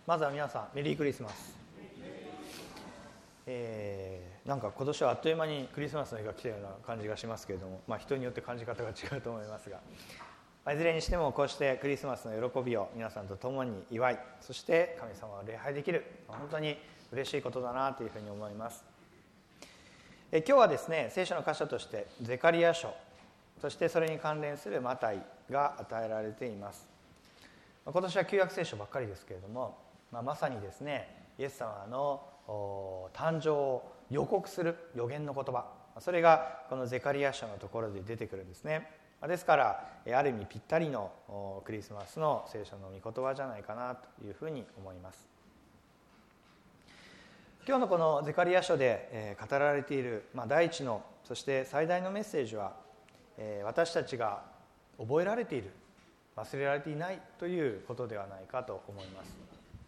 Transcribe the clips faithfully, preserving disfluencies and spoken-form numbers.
まずは皆さんメリークリスマス。えー、なんか今年はあっという間にクリスマスの日が来たような感じがしますけれども、まあ、人によって感じ方が違うと思いますが、いずれにしてもこうしてクリスマスの喜びを皆さんと共に祝い、そして神様を礼拝できる、本当に嬉しいことだなというふうに思います。え今日はですね、聖書の箇所としてゼカリヤ書、そしてそれに関連するマタイが与えられています。今年は旧約聖書ばっかりですけれども、まあ、まさにですね、イエス様の誕生を予告する預言の言葉、それがこのゼカリヤ書のところで出てくるんですね。ですからある意味ぴったりのクリスマスの聖書の御言葉じゃないかなというふうに思います。今日のこのゼカリヤ書で語られている、まあ、第一のそして最大のメッセージは、私たちが覚えられている、忘れられていないということではないかと思います。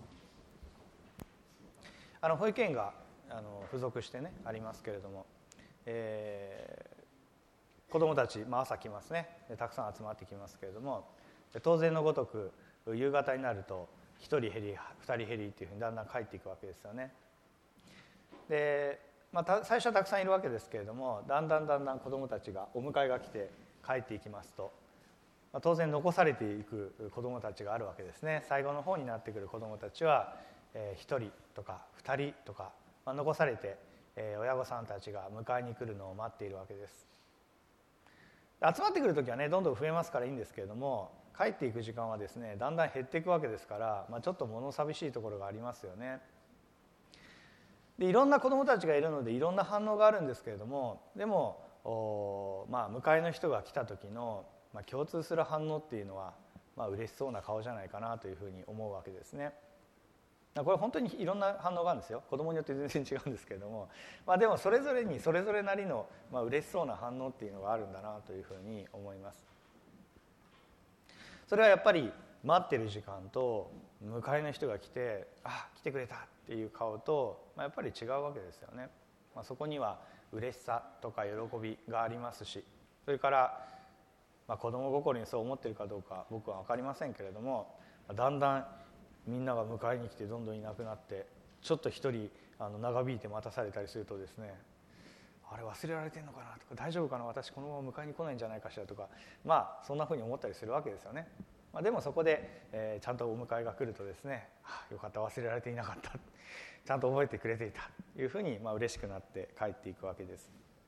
あの保育園があの付属してねありますけれども、えー、子どもたち、まあ、朝来ますね、たくさん集まってきますけれども、当然のごとく夕方になるとひとり減りふたり減りっていうふうにだんだん帰っていくわけですよね。で、まあ、最初はたくさんいるわけですけれども、だんだんだんだん子どもたちがお迎えが来て帰っていきますと、まあ、当然残されていく子どもたちがあるわけですね。最後の方になってくる子どもたちは、えー、ひとりとかふたりとか、まあ、残されて、えー、親御さんたちが迎えに来るのを待っているわけです。集まってくるときはねどんどん増えますからいいんですけれども、帰っていく時間はですねだんだん減っていくわけですから、まあ、ちょっと物寂しいところがありますよね。でいろんな子どもたちがいるのでいろんな反応があるんですけれども、でも、まあ、迎えの人が来た時の、まあ、共通する反応っていうのは、まあ嬉しそうな顔じゃないかなというふうに思うわけですね。これ本当にいろんな反応があるんですよ。子どもによって全然違うんですけれども、まあ、でもそれぞれにそれぞれなりの、まあ、嬉しそうな反応っていうのがあるんだなというふうに思います。それはやっぱり待ってる時間と迎えの人が来てあ来てくれたっていう顔と、まあ、やっぱり違うわけですよね。まあ、そこには嬉しさとか喜びがありますし、それから、まあ、子供心にそう思っているかどうか僕は分かりませんけれども、だんだんみんなが迎えに来てどんどんいなくなって、ちょっと一人あの長引いて待たされたりするとですね、あれ忘れられてんのかなとか、大丈夫かな、私このまま迎えに来ないんじゃないかしらとか、まあそんなふうに思ったりするわけですよね。まあ、でもそこで、えー、ちゃんとお迎えが来るとですね、あよかった忘れられていなかったちゃんと覚えてくれていたというふうに、まあ嬉しくなって帰っていくわけです。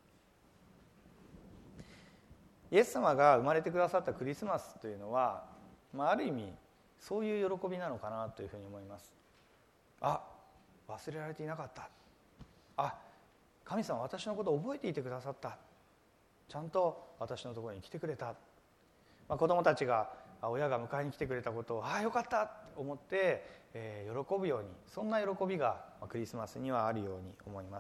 イエス様が生まれてくださったクリスマスというのは、まあ、ある意味そういう喜びなのかなというふうに思います。あ忘れられていなかった、あ神様私のことを覚えていてくださった、ちゃんと私のところに来てくれた、まあ、子どもたちが親が迎えに来てくれたことをああよかったと思って、えー、喜ぶように、そんな喜びがクリスマスにはあるように思います。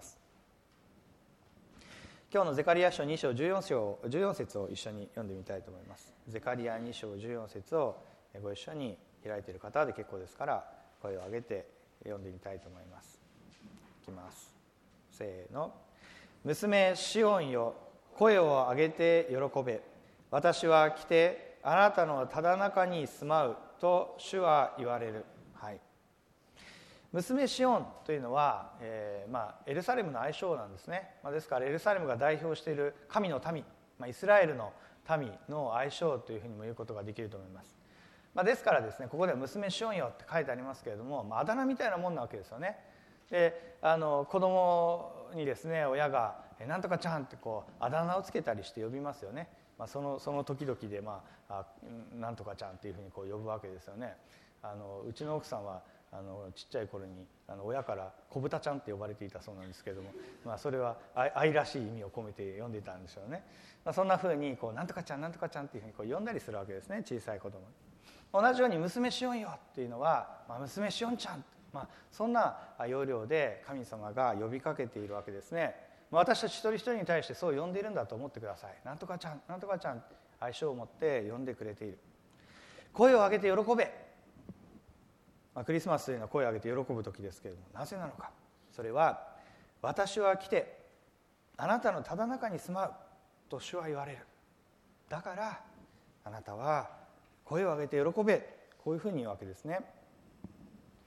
今日のゼカリヤ書に章じゅうよん章じゅうよん節を一緒に読んでみたいと思います。ゼカリヤに章じゅうよん節をご一緒に開いている方で結構ですから声を上げて読んでみたいと思います。いきます。せーの。娘シオンよ、声を上げて喜べ、私は来てあなたのただ中に住まうと主は言われる。はい、娘シオンというのは、えーまあ、エルサレムの愛称なんですね。まあ、ですからエルサレムが代表している神の民、まあ、イスラエルの民の愛称というふうにも言うことができると思います。まあ、ですからですね、ここでは娘シオンよって書いてありますけれども、まあ、あだ名みたいなもんなわけですよね。であの子供にですね親がなんとかちゃんってこうあだ名をつけたりして呼びますよね。まあ、そのその時々で、まあ、あなんとかちゃんっていうふうにこう呼ぶわけですよね。あのうちの奥さんはあのちっちゃい頃にあの親から小豚ちゃんって呼ばれていたそうなんですけれども、まあ、それは愛愛らしい意味を込めて呼んでいたんでしょうね。まあ、そんなふうにこうなんとかちゃんなんとかちゃんっていうふうにこう呼んだりするわけですね、小さい子供に。同じように娘シオンよっていうのは、まあ、娘シオンちゃん、まあ、そんな要領で神様が呼びかけているわけですね。私たち一人一人に対してそう呼んでいるんだと思ってください。なんとかちゃんなんとかちゃん愛称を持って呼んでくれている。声を上げて喜べ、まあ、クリスマスというのは声を上げて喜ぶ時ですけれども、なぜなのか。それは私は来てあなたのただ中に住まうと主は言われる。だからあなたは声を上げて喜べ、こういうふうに言うわけですね。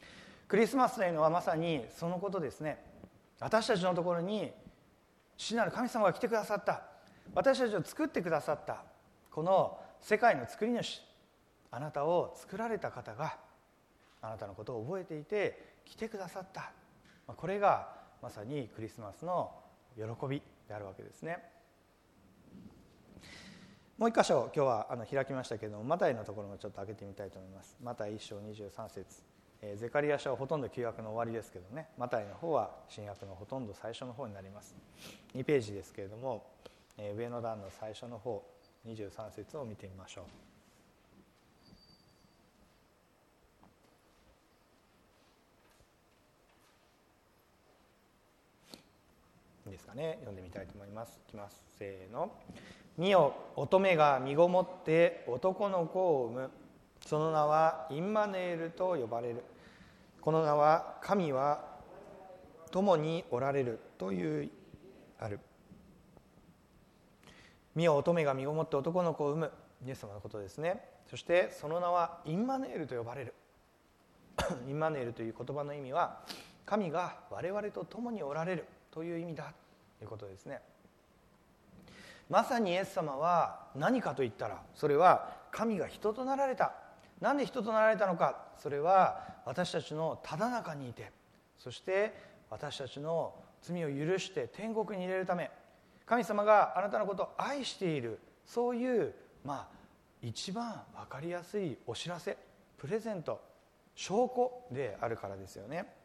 クリスマスというのはまさにそのことですね。私たちのところに父なる神様が来てくださった、私たちを作ってくださった、この世界の作り主、あなたを作られた方があなたのことを覚えていて来てくださった、これがまさにクリスマスの喜びであるわけですね。もう一箇所今日はあの開きましたけれども、マタイのところもちょっと開けてみたいと思います。マタイいっ章にじゅうさん節、えー、ゼカリヤ書はほとんど旧約の終わりですけどね、マタイの方は新約のほとんど最初の方になります。にページですけれども、えー、上の段の最初の方にじゅうさん節を見てみましょう。いいですかね、読んでみたいと思います。いきます。せーの。見よ、乙女が身ごもって男の子を産む。その名はインマヌエルと呼ばれる。この名は神は共におられるというある。見よ、乙女が身ごもって男の子を産む。イエス様のことですね。そしてその名はインマヌエルと呼ばれる。インマヌエルという言葉の意味は、神が我々と共におられるという意味だということですね。まさにイエス様は何かといったら、それは神が人となられた。なんで人となられたのか、それは私たちのただ中にいて、そして私たちの罪を許して天国に入れるため、神様があなたのことを愛している、そういうまあ一番分かりやすいお知らせ、プレゼント、証拠であるからですよね。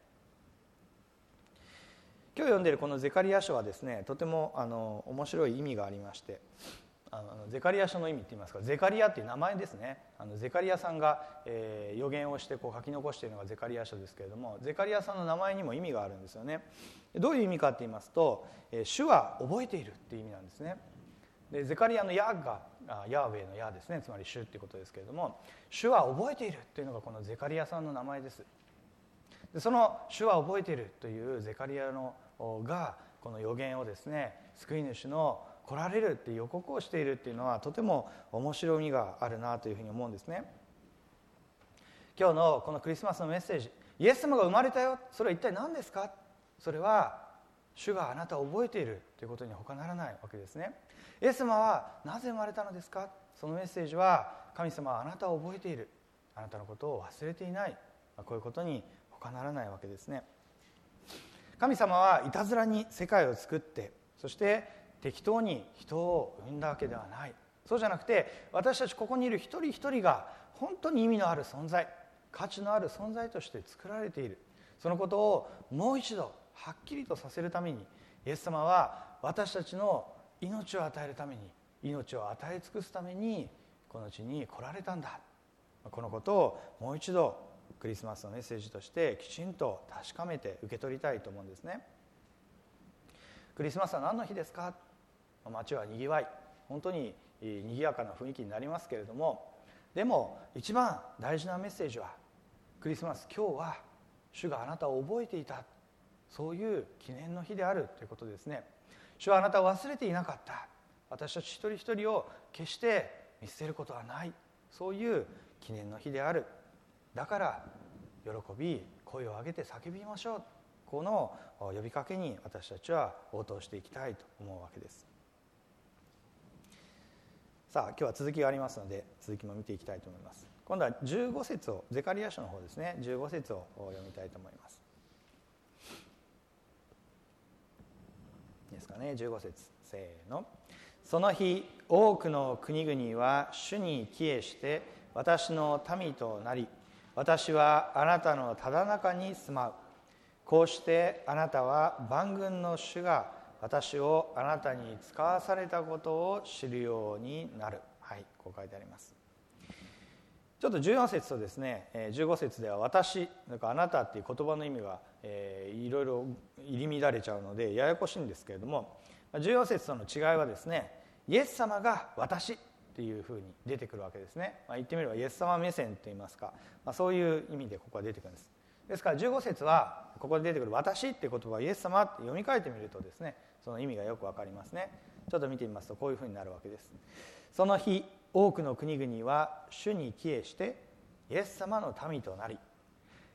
今日読んでいるこのゼカリヤ書はですね、とてもあの面白い意味がありまして、あのゼカリヤ書の意味って言いますか、ゼカリヤっていう名前ですね。あのゼカリヤさんが、えー、予言をしてこう書き残しているのがゼカリヤ書ですけれども、ゼカリヤさんの名前にも意味があるんですよね。どういう意味かって言いますと、えー、主は覚えているっていう意味なんですね。でゼカリヤのヤがあヤーウェイのヤですね、つまり主っていうことですけれども、主は覚えているというのがこのゼカリヤさんの名前です。でその主は覚えているというゼカリヤのがこの予言をですね、救い主の来られるっていう予告をしているっていうのは、とても面白みがあるなというふうに思うんですね。今日のこのクリスマスのメッセージ、イエス様が生まれたよ、それは一体何ですか。それは主があなたを覚えているということに他ならないわけですね。イエス様はなぜ生まれたのですか。そのメッセージは、神様はあなたを覚えている、あなたのことを忘れていない、こういうことに他ならないわけですね。神様はいたずらに世界を作って、そして適当に人を生んだわけではない。そうじゃなくて、私たちここにいる一人一人が本当に意味のある存在、価値のある存在として作られている。そのことをもう一度はっきりとさせるために、イエス様は私たちの命を与えるために、命を与え尽くすためにこの地に来られたんだ。このことをもう一度クリスマスのメッセージとしてきちんと確かめて受け取りたいと思うんですね。クリスマスは何の日ですか。街はにぎわい、本当ににぎやかな雰囲気になりますけれども、でも一番大事なメッセージは、クリスマス今日は主があなたを覚えていた、そういう記念の日であるということですね。主はあなたを忘れていなかった、私たち一人一人を決して見捨てることはない、そういう記念の日である。だから喜び声を上げて叫びましょう、この呼びかけに私たちは応答していきたいと思うわけです。さあ今日は続きがありますので、続きも見ていきたいと思います。今度はじゅうご節を、ゼカリヤ書の方ですね、じゅうご節を読みたいと思います。いいですかね。じゅうご節、せーの。その日多くの国々は主に帰依して私の民となり、私はあなたのただ中に住まう。こうしてあなたは万軍の主が私をあなたに使わされたことを知るようになる。はい、こう書いてあります。ちょっとじゅうよん節とですね、じゅうご節では私、なんかあなたっていう言葉の意味が、えー、いろいろ入り乱れちゃうのでややこしいんですけれども、じゅうよん節との違いはですね、イエス様が私っていうふうに出てくるわけですね。まあ、言ってみればイエス様目線といいますか、まあ、そういう意味でここは出てくるんです。ですからじゅうご節はここで出てくる私っていう言葉はイエス様って読み替えてみるとですね、その意味がよくわかりますね。ちょっと見てみますとこういうふうになるわけです。その日多くの国々は主に帰依してイエス様の民となり、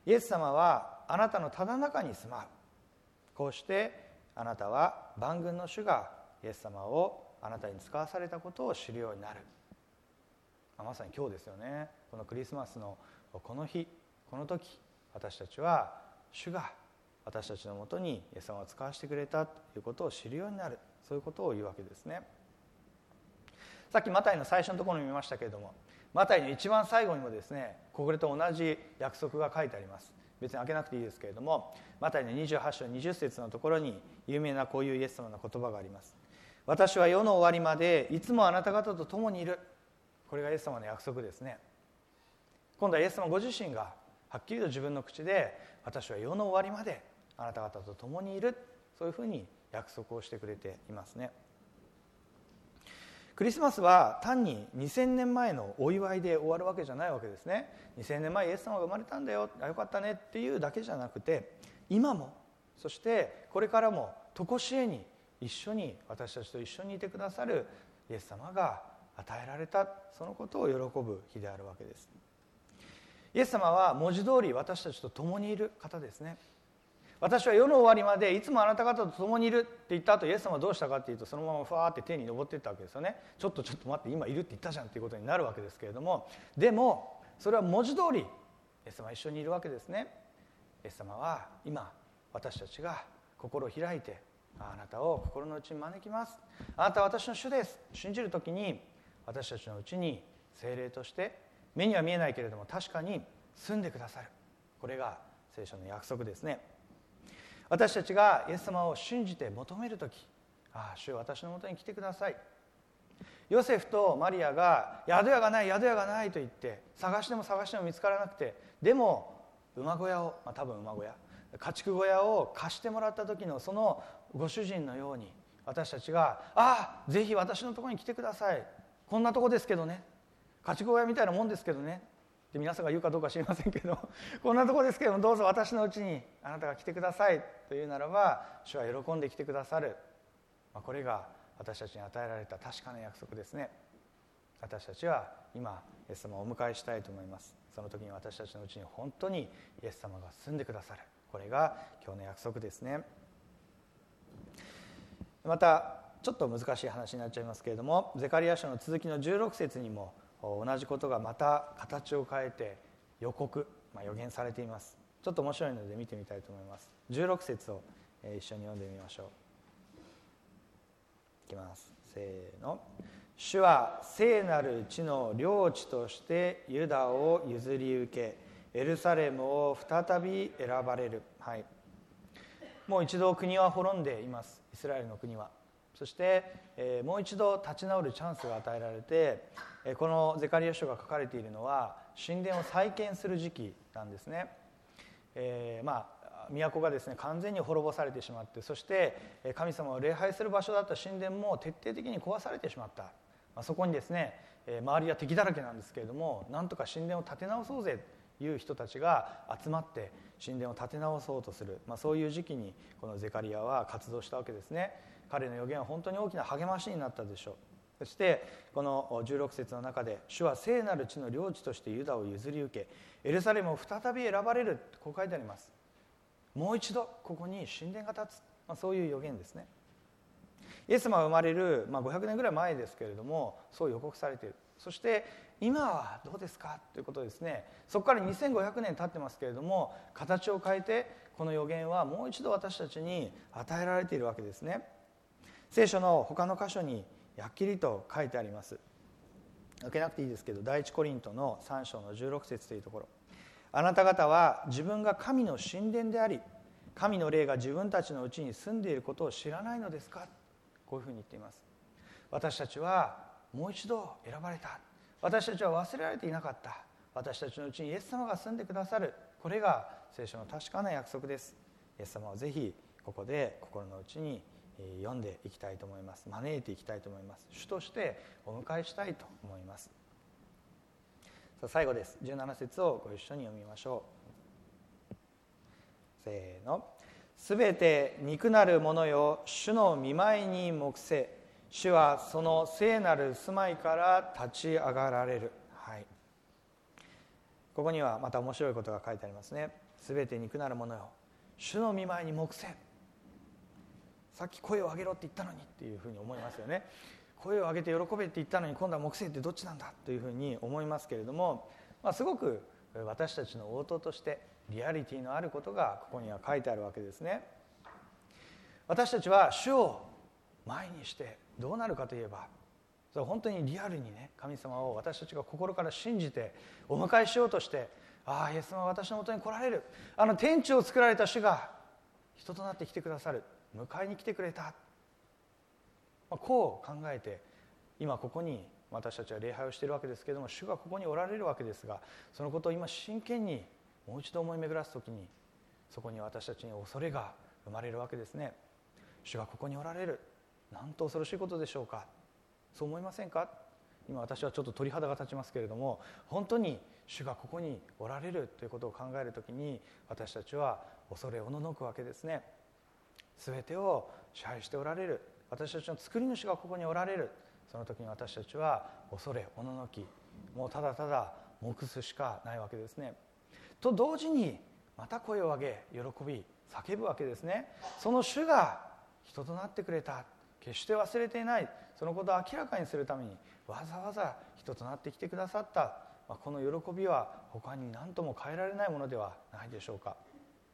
イエス様はあなたのただ中に住まう。こうしてあなたは万軍の主がイエス様をあなたに使わされたことを知るようになる。まさに今日ですよね。このクリスマスのこの日、この時、私たちは主が私たちのもとにイエス様を使わせてくれたということを知るようになる。そういうことを言うわけですね。さっきマタイの最初のところに見ましたけれども、マタイの一番最後にもですね、これと同じ約束が書いてあります。別に開けなくていいですけれども、マタイのにじゅうはち章にじゅっ節のところに有名なこういうイエス様の言葉があります。私は世の終わりまでいつもあなた方と共にいる。これがイエス様の約束ですね。今度はイエス様ご自身がはっきりと自分の口で、私は世の終わりまであなた方と共にいる、そういうふうに約束をしてくれていますね。クリスマスは単ににせんねんまえのお祝いで終わるわけじゃないわけですね。にせんねんまえイエス様が生まれたんだよ、あよかったねっていうだけじゃなくて、今もそしてこれからも常しえに一緒に私たちと一緒にいてくださるイエス様が与えられた、そのことを喜ぶ日であるわけです。イエス様は文字通り私たちと共にいる方ですね。私は世の終わりまでいつもあなた方と共にいるって言った後、イエス様はどうしたかっていうと、そのままファーって天に昇っていったわけですよね。ちょっとちょっと待って、今いるって言ったじゃんっていうことになるわけですけれども、でもそれは文字通りイエス様は一緒にいるわけですね。イエス様は今私たちが心を開いて、あなたを心の内に招きます、あなたは私の主です信じるときに、私たちのうちに聖霊として目には見えないけれども確かに住んでくださる。これが聖書の約束ですね。私たちがイエス様を信じて求めるとき、ああ主よ私のもとに来てください。ヨセフとマリアが宿屋がない宿屋がないと言って探しても探しても見つからなくて、でも馬小屋を、まあ、多分馬小屋家畜小屋を貸してもらった時のそのご主人のように、私たちがああぜひ私のところに来てください、こんなとこですけどね、家畜小屋みたいなもんですけどねって皆さんが言うかどうか知りませんけどこんなところですけどどうぞ私のうちにあなたが来てくださいというならば、主は喜んで来てくださる、まあ、これが私たちに与えられた確かな約束ですね。私たちは今イエス様をお迎えしたいと思います。その時に私たちのうちに本当にイエス様が住んでくださる、これが今日の約束ですね。またちょっと難しい話になっちゃいますけれども、ゼカリヤ書の続きのじゅうろく節にも同じことがまた形を変えて予告、まあ、予言されています。ちょっと面白いので見てみたいと思います。じゅうろく節を一緒に読んでみましょう。いきます。せーの。主は聖なる地の領地としてユダを譲り受け、エルサレムを再び選ばれる。はい、もう一度国は滅んでいます。イスラエルの国は。そして、えー、もう一度立ち直るチャンスが与えられて、えー、このゼカリヤ書が書かれているのは神殿を再建する時期なんですね。えー、まあ都がですね完全に滅ぼされてしまって、そして神様を礼拝する場所だった神殿も徹底的に壊されてしまった。まあ、そこにですね周りは敵だらけなんですけれども、なんとか神殿を建て直そうぜという人たちが集まって神殿を建て直そうとする、まあ、そういう時期にこのゼカリヤは活動したわけですね。彼の予言は本当に大きな励ましになったでしょう。そしてこのじゅうろく節の中で、主は聖なる地の領地としてユダを譲り受け、エルサレムを再び選ばれる、こう書いてあります。もう一度ここに神殿が建つ、まあ、そういう予言ですね。イエス様が生まれる、まあ、ごひゃくねんぐらい前ですけれども、そう予告されている。そして今はどうですかということですね。そこからにせんごひゃくねん経ってますけれども、形を変えてこの予言はもう一度私たちに与えられているわけですね。聖書の他の箇所にはっきりと書いてあります。開けなくていいですけど、第一コリントのさん章のじゅうろく節というところ、あなた方は自分が神の神殿であり、神の霊が自分たちのうちに住んでいることを知らないのですか。こういうふうに言っています。私たちはもう一度選ばれた。私たちは忘れられていなかった。私たちのうちにイエス様が住んでくださる。これが聖書の確かな約束です。イエス様をぜひここで心の内に読んでいきたいと思います。招いていきたいと思います。主としてお迎えしたいと思います。さあ最後です。じゅうなな節をご一緒に読みましょう。せーの。すべて肉なるものよ、主の御前に黙せ。主はその聖なる住まいから立ち上がられる。はい、 ここにはまた面白いことが書いてありますね。すべて肉なるものよ、主の御前に黙せ。さっき声を上げろって言ったのにっていうふうに思いますよね。声を上げて喜べって言ったのに今度は黙せってどっちなんだというふうに思いますけれども、まあ、すごく私たちの応答としてリアリティのあることがここには書いてあるわけですね。私たちは主を前にしてどうなるかといえば、それは本当にリアルにね、神様を私たちが心から信じてお迎えしようとして、ああイエス様は私のもとに来られる、あの天地を作られた主が人となって来てくださる、迎えに来てくれた、こう考えて今ここに私たちは礼拝をしているわけですけれども、主がここにおられるわけですが、そのことを今真剣にもう一度思い巡らすときに、そこに私たちに恐れが生まれるわけですね。主がここにおられる、なんと恐ろしいことでしょうか。そう思いませんか。今私はちょっと鳥肌が立ちますけれども、本当に主がここにおられるということを考えるときに、私たちは恐れおののくわけですね。すべてを支配しておられる私たちの作り主がここにおられる、その時に私たちは恐れおののき、もうただただ黙すしかないわけですね。と同時にまた声を上げ喜び叫ぶわけですね。その主が人となってくれた、決して忘れていない、そのことを明らかにするためにわざわざ人となってきてくださった、この喜びは他に何とも変えられないものではないでしょうか。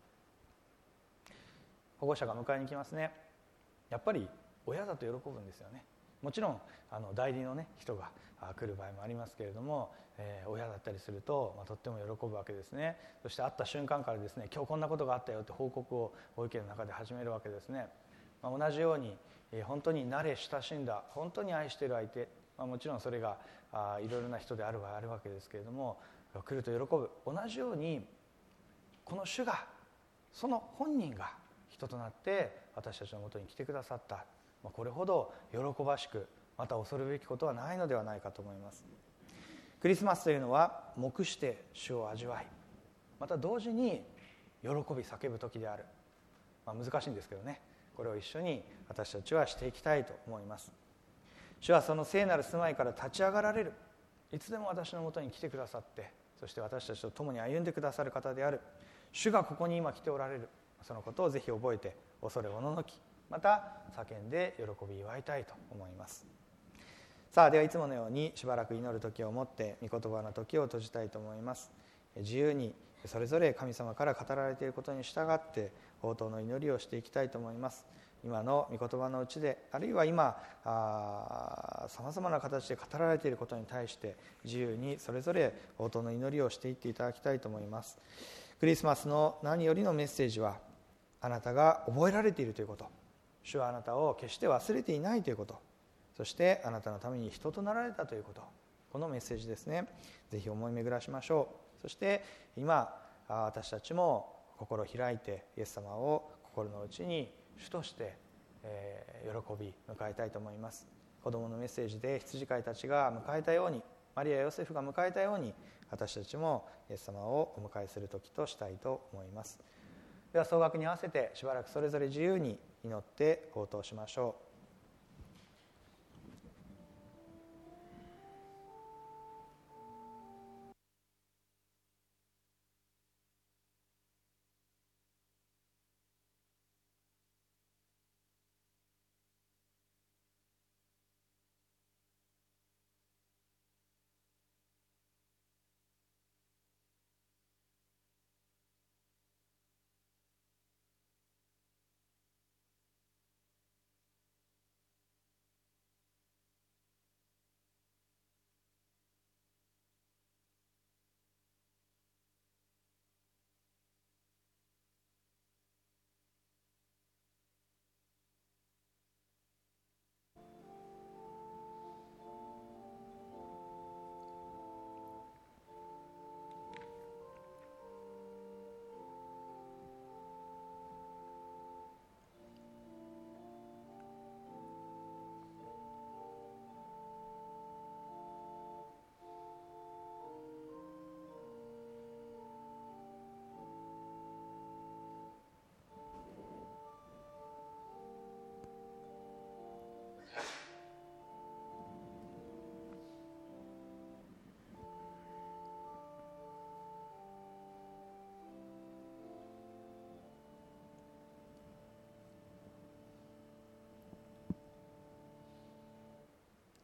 保護者が迎えに来ますね。やっぱり親だと喜ぶんですよね。もちろんあの代理の、ね、人が来る場合もありますけれども、えー、親だったりすると、まあ、とっても喜ぶわけですね。そして会った瞬間からですね、今日こんなことがあったよって報告を保育園の中で始めるわけですね。まあ、同じように、えー、本当に慣れ親しんだ、本当に愛している相手、まあ、もちろんそれがあいろいろな人である場合あるわけですけれども、来ると喜ぶ。同じようにこの主が、その本人が人となって私たちのもとに来てくださった、これほど喜ばしく、また恐るべきことはないのではないかと思います。クリスマスというのは黙して主を味わい、また同時に喜び叫ぶ時である、まあ、難しいんですけどね、これを一緒に私たちはしていきたいと思います。主はその聖なる住まいから立ち上がられる、いつでも私のもとに来てくださって、そして私たちと共に歩んでくださる方である主がここに今来ておられる、そのことをぜひ覚えて恐れおののき、また叫んで喜び祝いたいと思います。さあ、ではいつものようにしばらく祈る時をもって御言葉の時を閉じたいと思います。自由にそれぞれ神様から語られていることに従って応答の祈りをしていきたいと思います。今の御言葉のうちで、あるいは今さまざまな形で語られていることに対して自由にそれぞれ応答の祈りをしていっていただきたいと思います。クリスマスの何よりのメッセージは、あなたが覚えられているということ、主はあなたを決して忘れていないということ、そしてあなたのために人となられたということ、このメッセージですね。ぜひ思い巡らしましょう。そして今私たちも心を開いてイエス様を心の内に主として、えー、喜び迎えたいと思います。子どものメッセージで羊飼いたちが迎えたように、マリア・ヨセフが迎えたように、私たちもイエス様をお迎えする時としたいと思います。では総額に合わせてしばらくそれぞれ自由に祈って応答しましょう。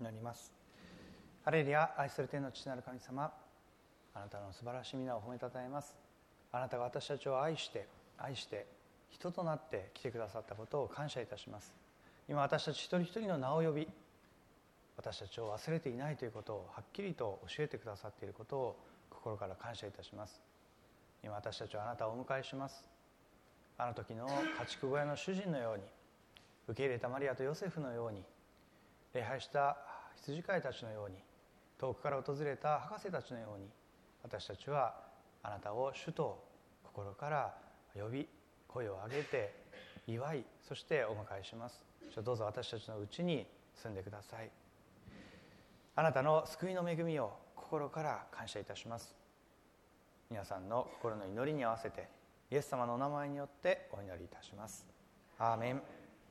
祈ります。ハレルヤ。愛する天の父なる神様、あなたの素晴らしい皆を褒めたたえます。あなたが私たちを愛して愛して人となって来てくださったことを感謝いたします。今私たち一人一人の名を呼び、私たちを忘れていないということをはっきりと教えてくださっていることを心から感謝いたします。今私たちはあなたをお迎えします。あの時の家畜小屋の主人のように、受け入れたマリアとヨセフのように、礼拝した羊飼いたちのように、遠くから訪れた博士たちのように、私たちはあなたを主と心から呼び、声を上げて祝い、そしてお迎えします。どうぞ私たちのうちに住んでください。あなたの救いの恵みを心から感謝いたします。皆さんの心の祈りに合わせてイエス様のお名前によってお祈りいたします。アーメン。